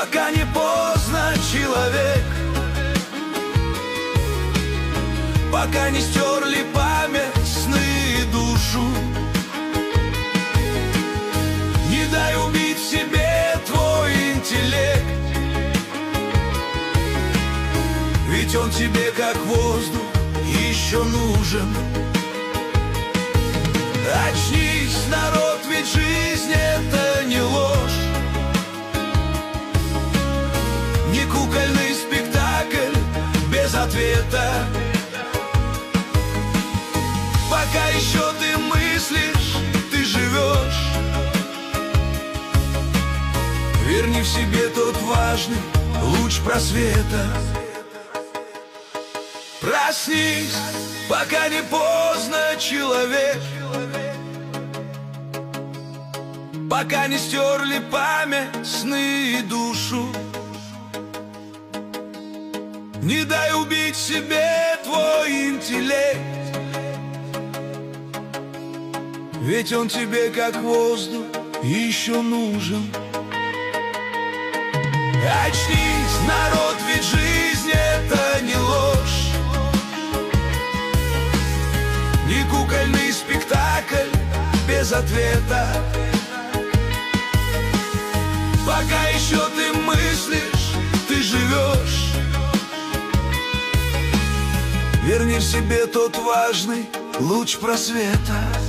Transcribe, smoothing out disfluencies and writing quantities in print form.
пока не поздно, человек. Пока не стерли память, сны и душу. Не дай убить в себе твой интеллект, ведь он тебе как воздух еще нужен. Очнись, народ, ведь жизнь это не ложь, не кукольный спектакль без ответа. Пока еще ты мыслишь, ты живешь. Верни в себе тот важный луч просвета. Проснись, пока не поздно, человек. Пока не стерли память, сны и душу. Не дай убить себе твой интеллект, ведь он тебе как воздух еще нужен. Очнись, народ, ведь жизнь это не ложь, не кукольный спектакль без ответа. Пока еще ты мыслишь, ты живешь. Верни в себе тот важный луч просвета.